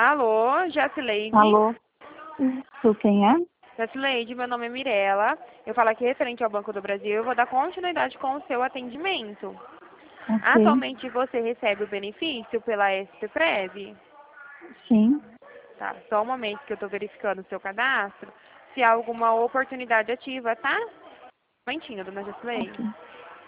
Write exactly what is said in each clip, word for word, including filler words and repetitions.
Alô, Jacileide? Alô? Isso, quem é? Jacileide, meu nome é Mirella. Eu falo aqui referente ao Banco do Brasil. Eu vou dar continuidade com o seu atendimento. Ok. Atualmente você recebe o benefício pela S P Prev? Sim. Tá, só um momento que eu estou verificando o seu cadastro. Se há alguma oportunidade ativa, tá? Um momentinho, dona Jacileide. Ok.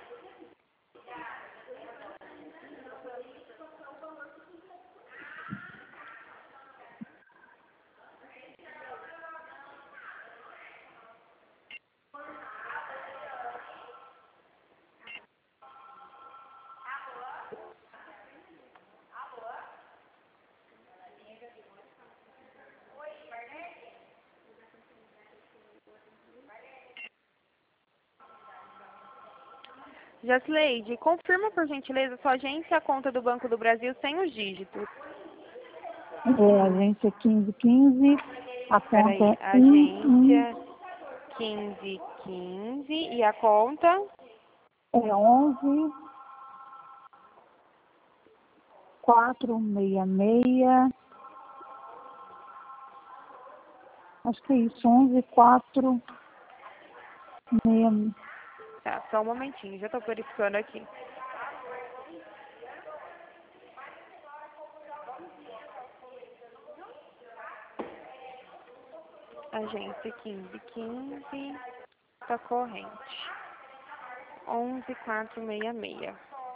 Jacileide, confirma por gentileza sua agência e a conta do Banco do Brasil sem os dígitos. É, agência quinze quinze, a conta Peraí, é um um, agência quinze quinze e a conta? é onze, quatro seis seis, acho que é isso, onze, quatro seis. Tá, só um momentinho, já estou verificando aqui. Agência quinze quinze, tá corrente. onze quatro seis seis.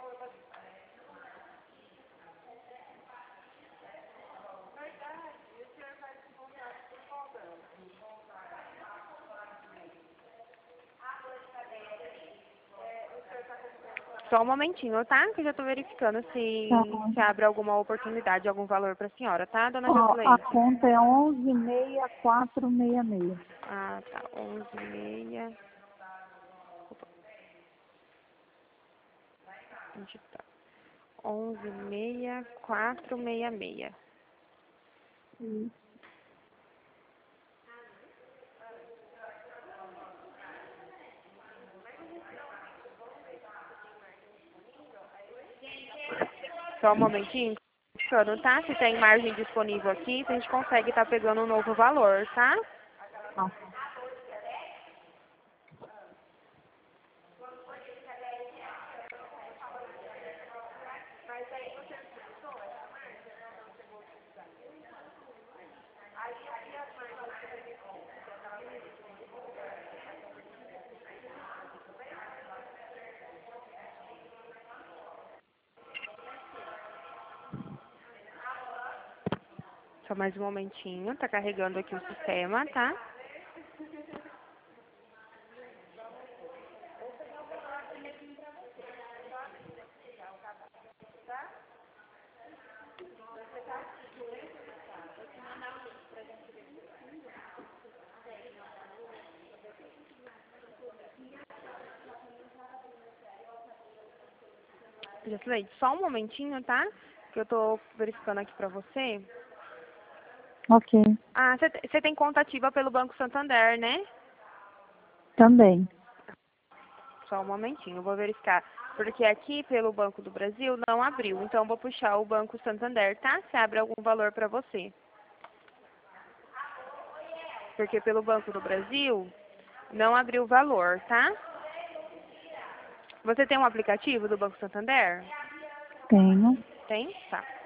Só um momentinho, tá? Que eu já estou verificando se, Tá. se abre alguma oportunidade, algum valor para a senhora, tá, dona Ó, a Jacileide? conta é onze seis quatro seis seis. Ah, tá. onze seis. Opa, onde tá? onze seis quatro seis seis. Isso. Só um momentinho, verificando, tá? Se tem margem disponível aqui, se a gente consegue estar pegando um novo valor, tá? Tá. Só mais um momentinho, tá carregando aqui o sistema, tá? Jacileide, só um momentinho, tá? Que eu tô verificando aqui pra você. Ok. Ah, você tem conta ativa pelo Banco Santander, né? Também. Só um momentinho, eu vou verificar. Porque aqui pelo Banco do Brasil não abriu. Então eu vou puxar o Banco Santander, tá? Se abre algum valor pra você. Porque pelo Banco do Brasil não abriu o valor, tá? Você tem um aplicativo do Banco Santander? Tenho. Tem? Tá.